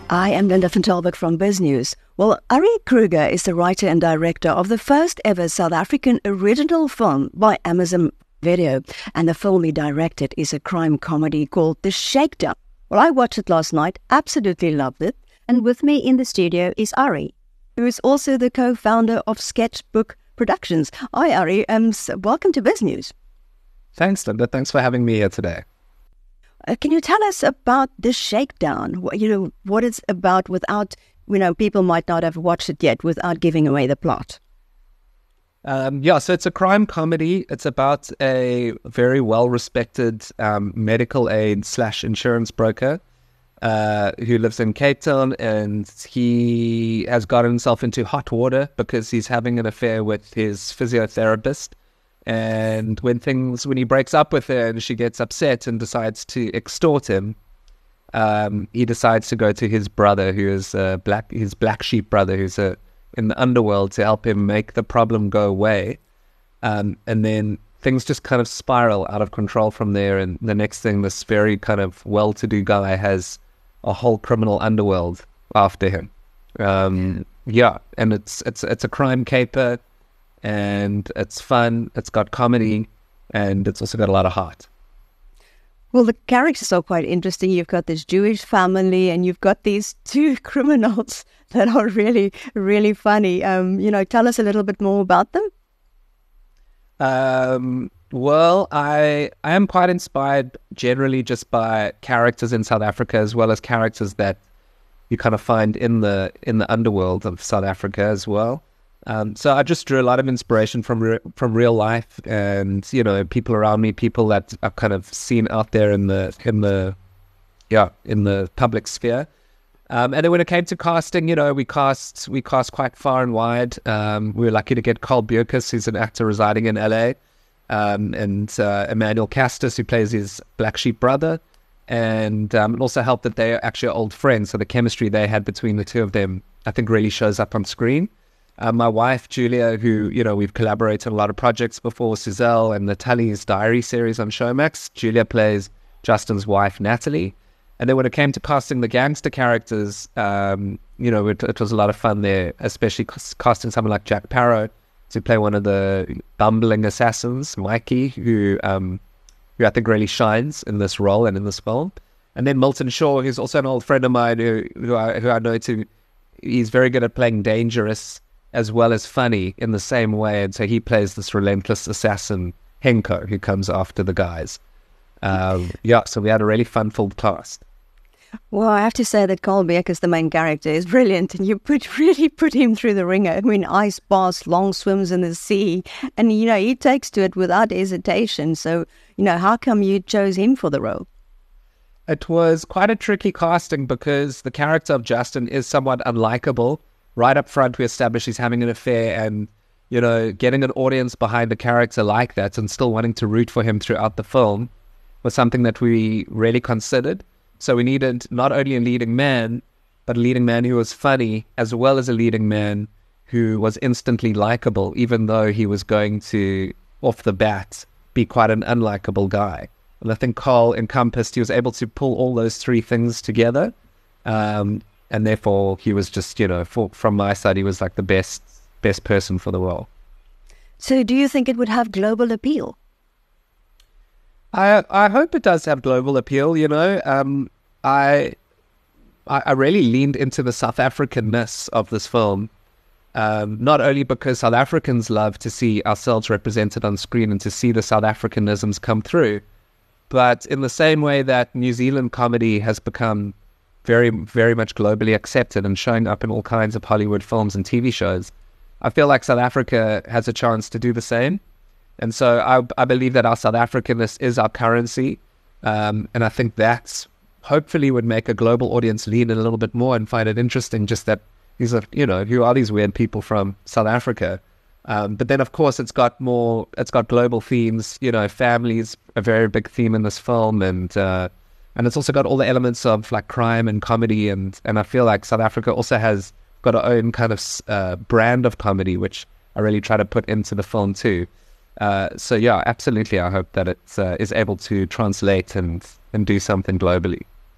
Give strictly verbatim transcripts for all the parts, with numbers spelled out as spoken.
I am Linda van Talbot from Biz News. Well, Ari Kruger is the writer and director of the first ever South African original film by Amazon Video. And the film he directed is a crime comedy called The Shakedown. Well, I watched it last night, absolutely loved it. And with me in the studio is Ari, who is also the co-founder of Sketchbook Productions. Hi, Ari. Um, welcome to Biz News. Thanks, Linda. Thanks for having me here today. Uh, can you tell us about The Shakedown? What, you know, what it's about without, you know, people might not have watched it yet, without giving away the plot. Um, yeah, so it's a crime comedy. It's about a very well-respected um, medical aid slash insurance broker uh, who lives in Cape Town, and he has gotten himself into hot water because he's having an affair with his physiotherapist. And when things, when he breaks up with her and she gets upset and decides to extort him, um, he decides to go to his brother, who is a black, his black sheep brother, who's a, in the underworld, to help him make the problem go away. Um, and then things just kind of spiral out of control from there. And the next thing, this very kind of well-to-do guy has a whole criminal underworld after him. Um, yeah, and it's it's it's a crime caper. And it's fun, it's got comedy, and it's also got a lot of heart. Well, the characters are quite interesting. You've got this Jewish family, and you've got these two criminals that are really, really funny. Um, you know, tell us a little bit more about them. Um, well, I I am quite inspired generally just by characters in South Africa, as well as characters that you kind of find in the in the underworld of South Africa as well. Um, so I just drew a lot of inspiration from re- from real life, and you know, people around me, people that are kind of seen out there in the in the yeah in the public sphere. Um, and then when it came to casting, you know, we cast we cast quite far and wide. Um, we were lucky to get Carl Bierkus, who's an actor residing in L A, um, and uh, Emmanuel Castus, who plays his black sheep brother, and um, it also helped that they are actually old friends. So the chemistry they had between the two of them, I think, really shows up on screen. Uh, my wife, Julia, who, you know, we've collaborated on a lot of projects before, Suzelle and the Tully's Diary series on Showmax. Julia plays Justin's wife, Natalie. And then when it came to casting the gangster characters, um, you know, it, it was a lot of fun there, especially casting someone like Jack Parrow to play one of the bumbling assassins, Mikey, who, um, who I think really shines in this role and in this film. And then Milton Shaw, who's also an old friend of mine who, who, I, who I know too. He's very good at playing dangerous as well as funny in the same way. And so he plays this relentless assassin, Henko, who comes after the guys. Um, yeah, so we had a really fun-filled cast. Well, I have to say that Carl Bierkus, the main character, is brilliant. And you put really put him through the ringer. I mean, ice baths, long swims in the sea. And, you know, he takes to it without hesitation. So, you know, how come you chose him for the role? It was quite a tricky casting because the character of Justin is somewhat unlikable. Right up front, we establish he's having an affair, and, you know, getting an audience behind a character like that and still wanting to root for him throughout the film was something that we really considered. So we needed not only a leading man, but a leading man who was funny, as well as a leading man who was instantly likable, even though he was going to, off the bat, be quite an unlikable guy. And I think Carl encompassed, he was able to pull all those three things together. Um, And therefore, he was just, you know, for, from my side, he was like the best best person for the role. So do you think it would have global appeal? I I hope it does have global appeal, you know. Um, I, I I really leaned into the South African-ness of this film, um, not only because South Africans love to see ourselves represented on screen and to see the South Africanisms come through, but in the same way that New Zealand comedy has become very, very much globally accepted and showing up in all kinds of Hollywood films and T V shows, I feel like South Africa has a chance to do the same. And so I, I believe that our South Africanness is our currency. Um, and I think that's hopefully would make a global audience lean in a little bit more and find it interesting just that these are, you know, who are these weird people from South Africa? Um, but then, of course, it's got more, it's got global themes, you know, family's a very big theme in this film, and uh, And it's also got all the elements of like crime and comedy. And, and I feel like South Africa also has got our own kind of uh, brand of comedy, which I really try to put into the film too. Uh, so yeah, absolutely. I hope that it uh, is able to translate and, and do something globally.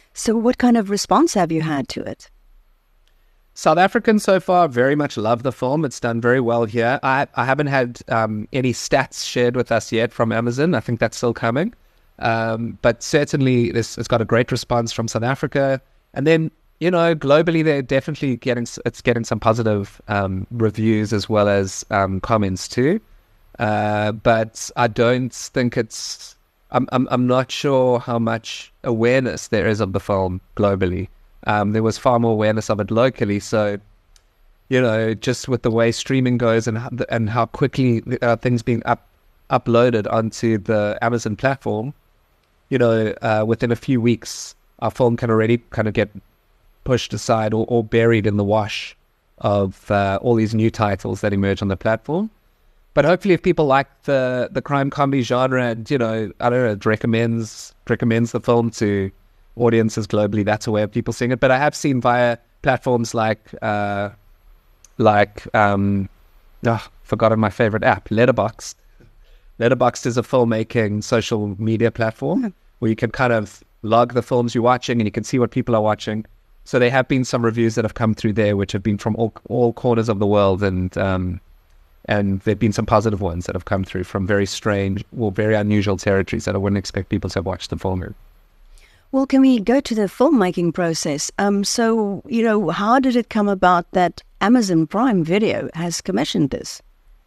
So what kind of response have you had to it? South Africans so far very much love the film. It's done very well here. I, I haven't had um, any stats shared with us yet from Amazon. I think that's still coming. Um, but certainly this, it's got a great response from South Africa. And then, you know, globally, they're definitely getting, it's getting some positive um, reviews as well as um, comments too. Uh, but I don't think it's, I'm, I'm, I'm not sure how much awareness there is of the film globally. Um, there was far more awareness of it locally. So, you know, just with the way streaming goes and how, and how quickly uh, things being up, uploaded onto the Amazon platform, you know, uh, within a few weeks, our film can already kind of get pushed aside or, or buried in the wash of uh, all these new titles that emerge on the platform. But hopefully if people like the, the crime comedy genre and, you know, I don't know, it recommends, recommends the film to audiences globally, that's a way of people seeing it. But I have seen via platforms like, uh, like, um, oh, forgotten my favorite app, Letterboxd. Letterboxd is a filmmaking social media platform where you can kind of log the films you're watching and you can see what people are watching. So there have been some reviews that have come through there, which have been from all all corners of the world, and um, and there've been some positive ones that have come through from very strange or very unusual territories that I wouldn't expect people to have watched the film in. Well, can we go to the filmmaking process? Um, so, you know, how did it come about that Amazon Prime Video has commissioned this?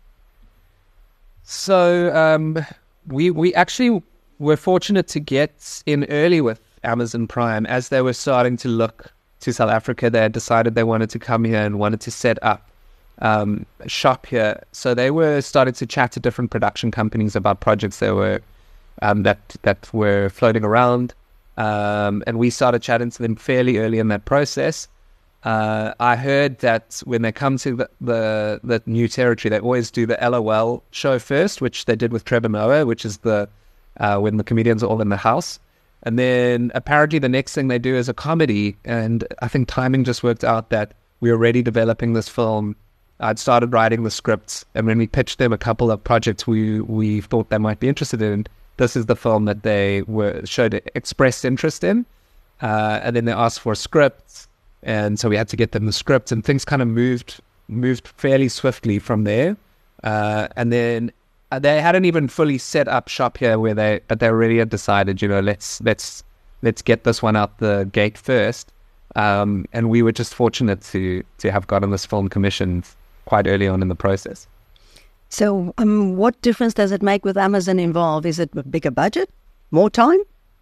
So um, we we actually were fortunate to get in early with Amazon Prime as they were starting to look to South Africa. They had decided they wanted to come here and wanted to set up um, shop here. So they were starting to chat to different production companies about projects that were um, that that were floating around, um, and we started chatting to them fairly early in that process. Uh, I heard that when they come to the, the the new territory, they always do the L O L show first, which they did with Trevor Noah, which is the uh, when the comedians are all in the house. And then apparently the next thing they do is a comedy. And I think timing just worked out that we were already developing this film. I'd started writing the scripts. And when we pitched them a couple of projects we, we thought they might be interested in, this is the film that they were showed expressed interest in. Uh, and then they asked for a script. And so we had to get them the script. And things kind of moved moved fairly swiftly from there. Uh, and then they hadn't even fully set up shop here where they, but they already had decided, you know, let's, let's, let's get this one out the gate first. Um, and we were just fortunate to, to have gotten this film commissioned quite early on in the process. So um, what difference does it make with Amazon involved? Is it a bigger budget? More time?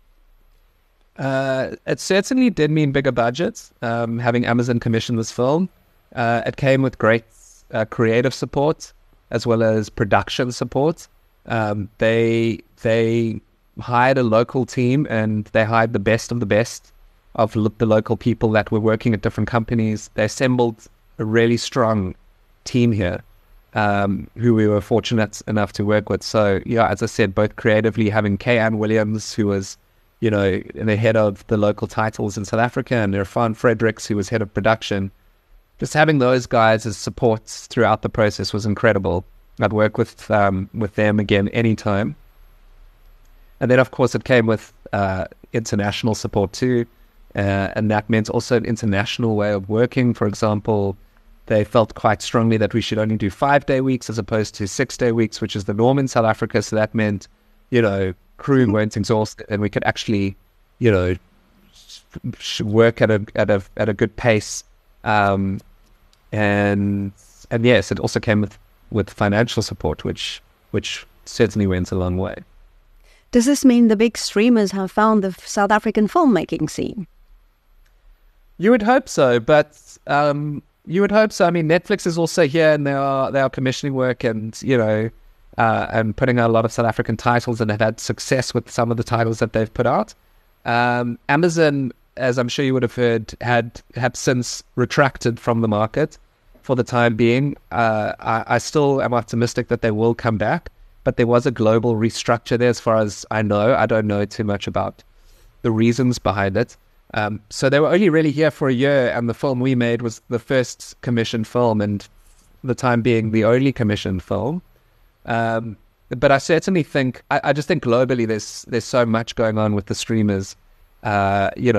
Uh, it certainly did mean bigger budgets, um, having Amazon commission this film. Uh, it came with great uh, creative support, as well as production support. Um, they they hired a local team, and they hired the best of the best of lo- the local people that were working at different companies. They assembled a really strong team here, um, who we were fortunate enough to work with. So, yeah, as I said, both creatively having Kay Ann Williams, who was, you know, the head of the local titles in South Africa, and Irfan Fredericks, who was head of production. Just having those guys as supports throughout the process was incredible. I'd work with um, with them again anytime. And then, of course, it came with uh, international support too. Uh, and that meant also an international way of working. For example, they felt quite strongly that we should only do five-day weeks as opposed to six-day weeks, which is the norm in South Africa. So that meant, you know, crew weren't exhausted and we could actually, you know, work at a at a at a good pace. Um, and and yes, it also came with, with financial support, which which certainly went a long way. Does this mean the big streamers have found the South African filmmaking scene? You would hope so, but um, you would hope so. I mean, Netflix is also here, and they are they are commissioning work, and you know, uh, and putting out a lot of South African titles, and have had success with some of the titles that they've put out. Um, Amazon, as I'm sure you would have heard, had have since retracted from the market for the time being. Uh, I, I still am optimistic that they will come back, but there was a global restructure there, as far as I know. I don't know too much about the reasons behind it. Um, so they were only really here for a year, and the film we made was the first commissioned film, and the time being the only commissioned film. Um, but I certainly think, I, I just think globally there's there's so much going on with the streamers. Uh, you know,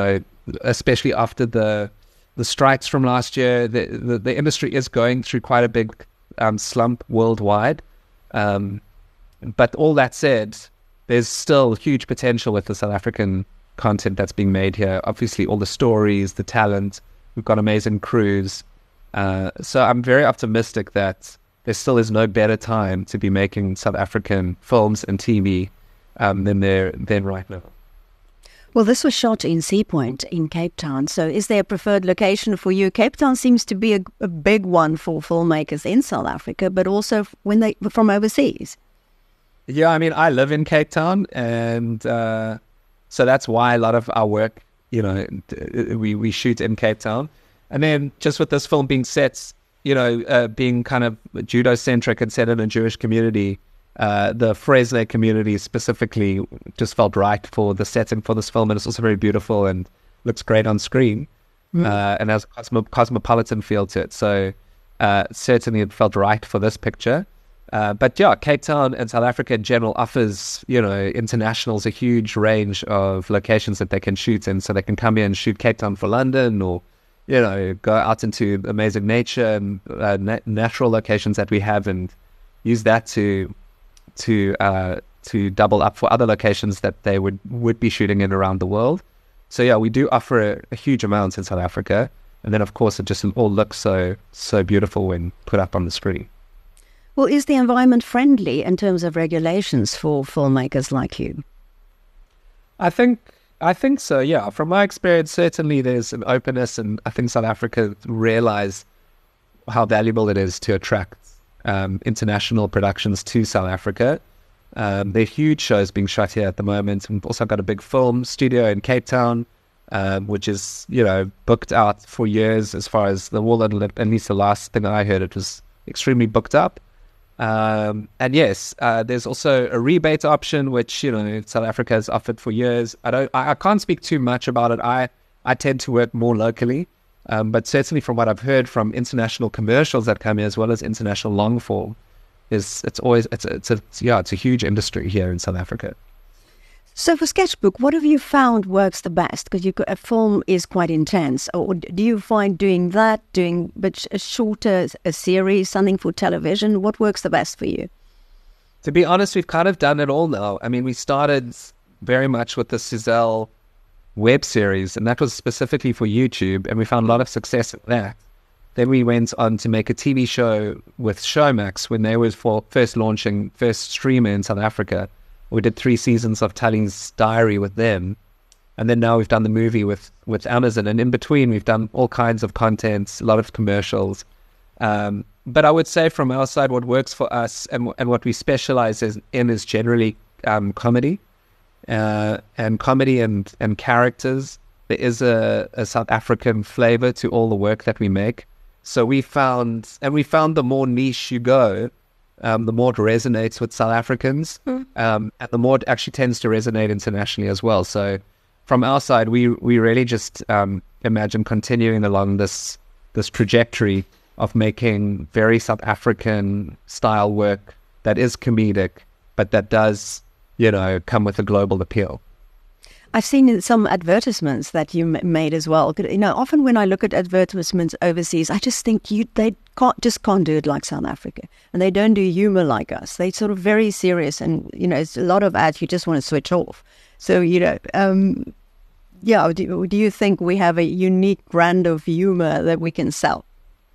especially after the the strikes from last year. The the, the industry is going through quite a big um, slump worldwide. Um, but all that said, there's still huge potential with the South African content that's being made here. Obviously, all the stories, the talent. We've got amazing crews. Uh, so I'm very optimistic that there still is no better time to be making South African films and T V um, than there than right now. Well, this was shot in Sea Point in Cape Town. So is there a preferred location for you? Cape Town seems to be a, a big one for filmmakers in South Africa, but also when they from overseas. Yeah, I mean, I live in Cape Town, and uh, so that's why a lot of our work, you know, we, we shoot in Cape Town. And then just with this film being set, you know, uh, being kind of judo-centric and set in a Jewish community, uh, the Fresno community specifically just felt right for the setting for this film. And it's also very beautiful and looks great on screen, mm. uh, and has a cosmo- cosmopolitan feel to it. So uh, certainly it felt right for this picture. Uh, but yeah, Cape Town and South Africa in general offers, you know, internationals a huge range of locations that they can shoot in. So they can come here and shoot Cape Town for London, or, you know, go out into amazing nature and uh, na- natural locations that we have, and use that to to uh, to double up for other locations that they would, would be shooting in around the world. So yeah, we do offer a, a huge amount in South Africa. And then, of course, it just all looks so so beautiful when put up on the screen. Well, is the environment friendly in terms of regulations for filmmakers like you? I think I think so, yeah. From my experience, certainly there's an openness, and I think South Africa realize how valuable it is to attract um, international productions to South Africa. Um, there are huge shows being shot here at the moment. We've also got a big film studio in Cape Town, um, which is, you know, booked out for years as far as the wall, at least the last thing I heard, it was extremely booked up. Um, and yes, uh, there's also a rebate option, which, you know, South Africa has offered for years. I don't, I, I can't speak too much about it. I, I tend to work more locally, um, but certainly from what I've heard from international commercials that come here, as well as international long form, is it's always it's a, it's a yeah it's a huge industry here in South Africa. So for Sketchbook, what have you found works the best? Because you a film is quite intense. Or do you find doing that, doing but a shorter a series, something for television? What works the best for you? To be honest, we've kind of done it all now. I mean, we started very much with the Suzelle web series, and that was specifically for YouTube, and we found a lot of success in that. Then we went on to make a T V show with Showmax when they were for first launching, first streamer in South Africa. We did three seasons of Tulling's Diary with them. And then now we've done the movie with, with Amazon. And in between, we've done all kinds of content, a lot of commercials. Um, but I would say from our side, what works for us and and what we specialize in is generally um, comedy. Uh, and comedy and, and characters. There is a, a South African flavor to all the work that we make. So we found, and we found the more niche you go, Um, the more it resonates with South Africans, mm. um, and the more it actually tends to resonate internationally as well. So from our side, we we really just um, imagine continuing along this this trajectory of making very South African style work that is comedic, but that does, you know, come with a global appeal. I've seen in some advertisements that you m- made as well. You know, often when I look at advertisements overseas, I just think you they can't just can't do it like South Africa, and they don't do humor like us. They sort of very serious, and you know, it's a lot of ads you just want to switch off. So you know, um, yeah. Do, do you think we have a unique brand of humor that we can sell?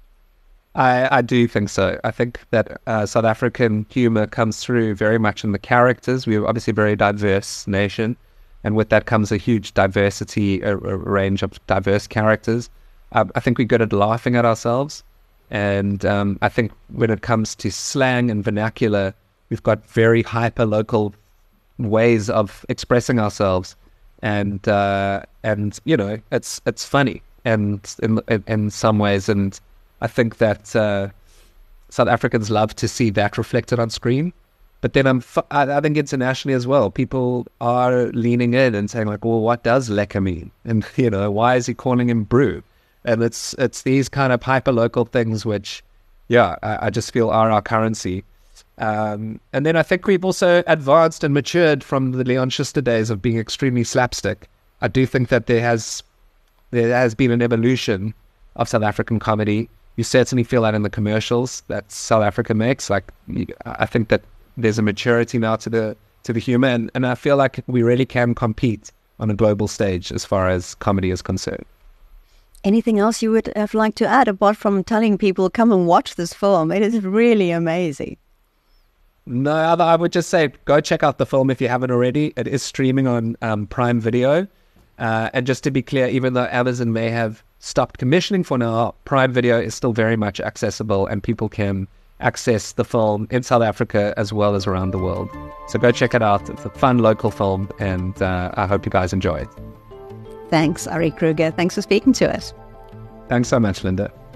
I, I do think so. I think that uh, South African humor comes through very much in the characters. We're obviously a very diverse nation. And with that comes a huge diversity, a, a range of diverse characters. Um, I think we're good at laughing at ourselves. And um, I think when it comes to slang and vernacular, we've got very hyper-local ways of expressing ourselves. And, uh, and you know, it's it's funny and in, in, in some ways. And I think that uh, South Africans love to see that reflected on screen. But then I'm, I think internationally as well, people are leaning in and saying like, well, what does lekker mean? And, you know, why is he calling him brew? And it's it's these kind of hyper-local things which, yeah, I, I just feel are our currency. Um, and then I think we've also advanced and matured from the Leon Schuster days of being extremely slapstick. I do think that there has there has been an evolution of South African comedy. You certainly feel that in the commercials that South Africa makes. Like, I think that there's a maturity now to the to the humor, and, and I feel like we really can compete on a global stage as far as comedy is concerned. Anything else you would have liked to add apart from telling people come and watch this film? It is really amazing. No, I would just say go check out the film if you haven't already. It is streaming on um, Prime Video. Uh, and just to be clear, even though Amazon may have stopped commissioning for now, Prime Video is still very much accessible, and people can access the film in South Africa as well as around the world. So go check it out. It's a fun local film, and uh, I hope you guys enjoy it. Thanks, Ari Kruger. Thanks for speaking to us. Thanks so much, Linda.